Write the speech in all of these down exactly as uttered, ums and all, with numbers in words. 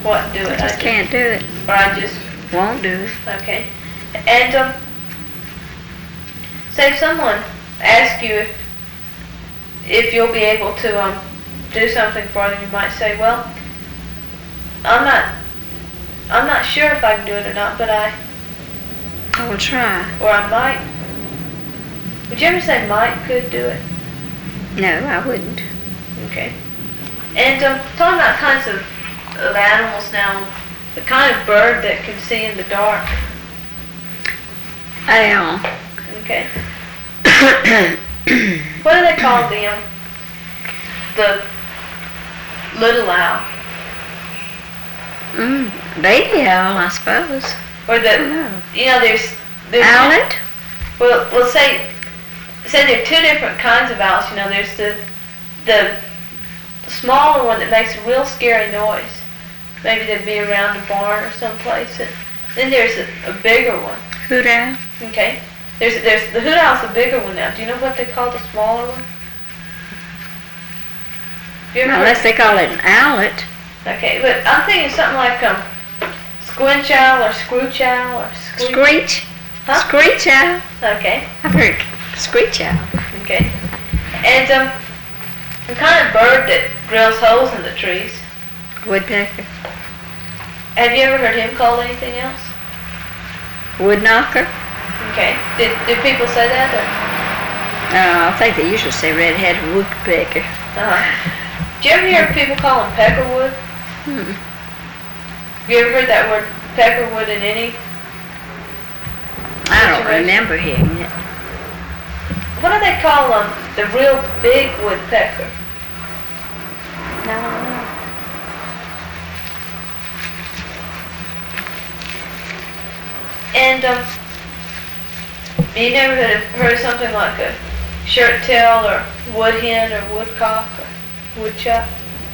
What? Do it? I just, I just can't do it. Or I just won't do it. Okay. And um, say if someone asks you if if you'll be able to um do something for them, you might say, well, I'm not I'm not sure if I can do it or not, but I I will try. Or I might. Would you ever say might could do it? No, I wouldn't. Okay. And um, talking about kinds of, of animals now, the kind of bird that can see in the dark. Owl. Okay. What do they call the um, the little owl? Mm, baby owl, I suppose. Or the no. you know there's there's owlet. Well, we'll say say there are two different kinds of owls. You know, there's the the smaller one that makes a real scary noise. Maybe they'd be around a barn or someplace. And then there's a, a bigger one. Hoot owl. Okay. There's there's the hoot owl's the bigger one now. Do you know what they call the smaller one? Unless they call it an owlet. Okay, but I'm thinking something like um, squinch owl or scrooch owl or screech. Screech. Huh? Screech owl. Okay. I've heard screech owl. Okay. And um, the kind of bird that drills holes in the trees. Woodpecker. Have you ever heard him called anything else? Woodknocker. Okay. Did did people say that? Or? Uh, I think they usually say red-headed woodpecker. Uh-huh. Do you ever hear people call him peckerwood? Hmm. Have you ever heard that word peckerwood in any? I don't remember hearing it. What do they call them? The real big woodpecker. No, no. And um, you never heard of, heard of something like a shirt tail or wood hen or woodcock or woodchuck?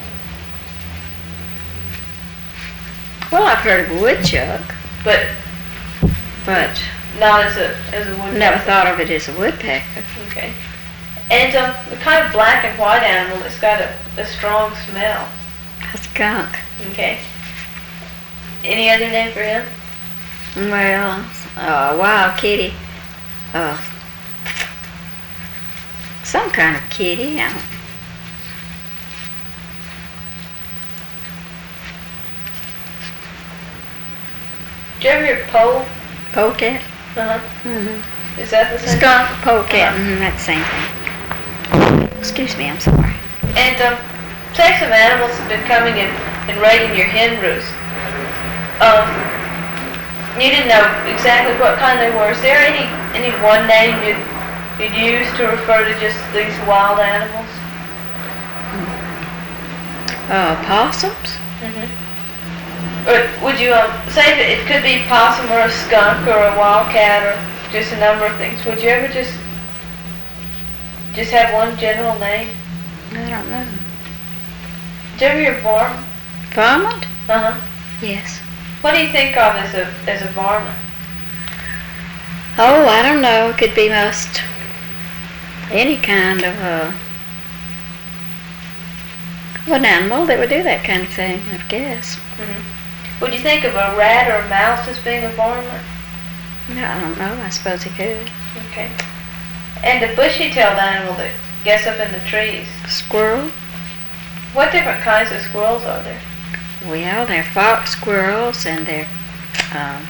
Well, I've heard of woodchuck, but but not as a as a woodpecker. Never thought of it as a woodpecker. Okay. And um, the kind of black and white animal that's got a, a strong smell. A skunk. Okay. Any other name for him? Well, uh, wild kitty. Uh, some kind of kitty. I don't. Did you ever hear pole? Polecat. Uh huh. Mm-hmm. Is that the same? Skunk, polecat. Uh-huh. Mm-hmm, that's the same thing. Excuse me, I'm sorry. And um, say some animals have been coming and, and raiding your hen roost. Um, you didn't know exactly what kind they were. Is there any any one name you'd you'd use to refer to just these wild animals? Uh, possums. Mm-hmm. Or would you um, say that it could be possum or a skunk or a wildcat or just a number of things? Would you ever just just have one general name? I don't know. Did you ever hear varmint? Varmint? Uh huh. Yes. What do you think of as a as a varmint? Oh, I don't know. It could be most any kind of uh, an animal that would do that kind of thing, I guess. Mm-hmm. Would you think of a rat or a mouse as being a varmint? No, I don't know. I suppose it could. Okay. And a bushy-tailed animal that gets up in the trees. Squirrel? What different kinds of squirrels are there? Well, they're fox squirrels and they're um,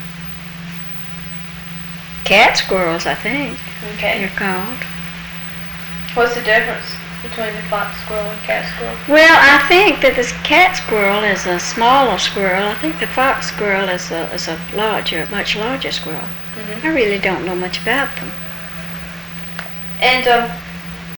cat squirrels, I think. Okay. They're called. What's the difference between the fox squirrel and cat squirrel? Well, I think that this cat squirrel is a smaller squirrel. I think the fox squirrel is a is a larger, much larger squirrel. Mm-hmm. I really don't know much about them. And um,